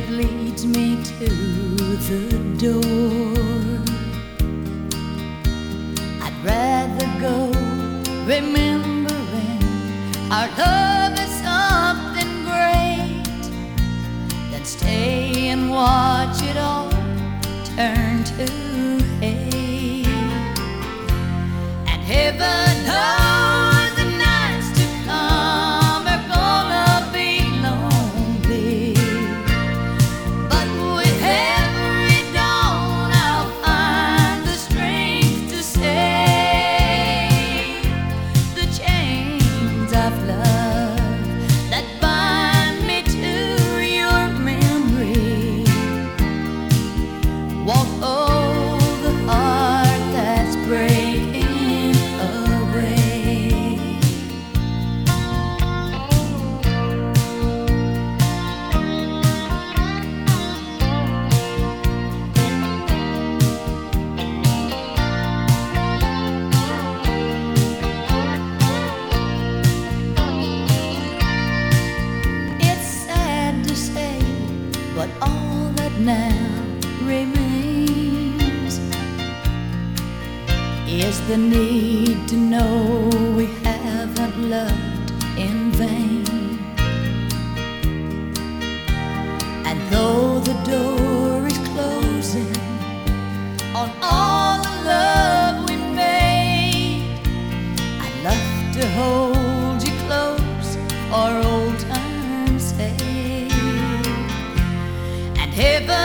that leads me to the door. I'd rather go remembering our love is something great than stay and watch it all turn to hate. And heaven knows the nights to come are gonna be lonely, but with every dawn I'll find the strength to say the chains of love that bind me to your memory won't hold the heart that's breaking away. It's sad to say, but all that now remains is the need to know we haven't loved in vain. And though the door is closing on all the love we made, I'd love to hold you close for old time's sake. And heaven